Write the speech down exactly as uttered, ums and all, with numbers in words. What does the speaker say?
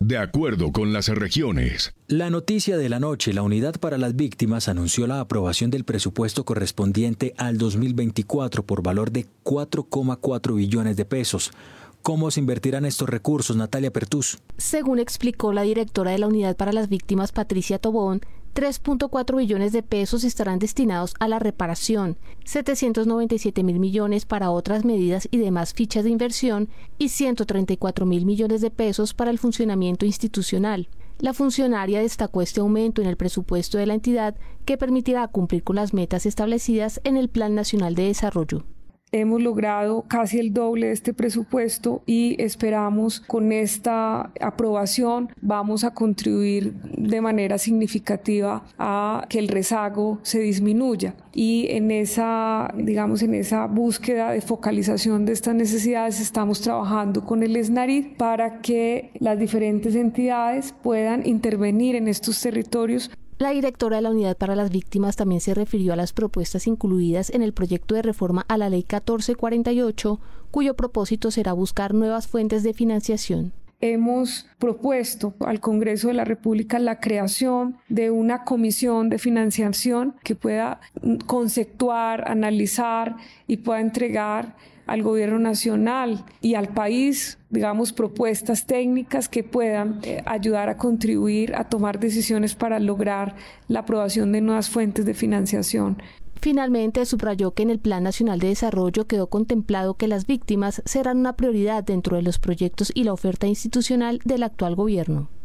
de acuerdo con las regiones. La noticia de la noche, la Unidad para las Víctimas anunció la aprobación del presupuesto correspondiente al dos mil veinticuatro por valor de cuatro coma cuatro billones de pesos. ¿Cómo se invertirán estos recursos, Natalia Pertús? Según explicó la directora de la Unidad para las Víctimas, Patricia Tobón, tres punto cuatro billones de pesos estarán destinados a la reparación, setecientos noventa y siete mil millones para otras medidas y demás fichas de inversión y ciento treinta y cuatro mil millones de pesos para el funcionamiento institucional. La funcionaria destacó este aumento en el presupuesto de la entidad que permitirá cumplir con las metas establecidas en el Plan Nacional de Desarrollo. Hemos logrado casi el doble de este presupuesto y esperamos con esta aprobación vamos a contribuir de manera significativa a que el rezago se disminuya. Y en esa, digamos, en esa búsqueda de focalización de estas necesidades estamos trabajando con el SNARID para que las diferentes entidades puedan intervenir en estos territorios. La directora de la Unidad para las Víctimas también se refirió a las propuestas incluidas en el proyecto de reforma a la Ley catorce cuarenta y ocho, cuyo propósito será buscar nuevas fuentes de financiación. Hemos propuesto al Congreso de la República la creación de una comisión de financiación que pueda conceptuar, analizar y pueda entregar al Gobierno Nacional y al país, digamos, propuestas técnicas que puedan eh, ayudar a contribuir a tomar decisiones para lograr la aprobación de nuevas fuentes de financiación. Finalmente, subrayó que en el Plan Nacional de Desarrollo quedó contemplado que las víctimas serán una prioridad dentro de los proyectos y la oferta institucional del actual gobierno.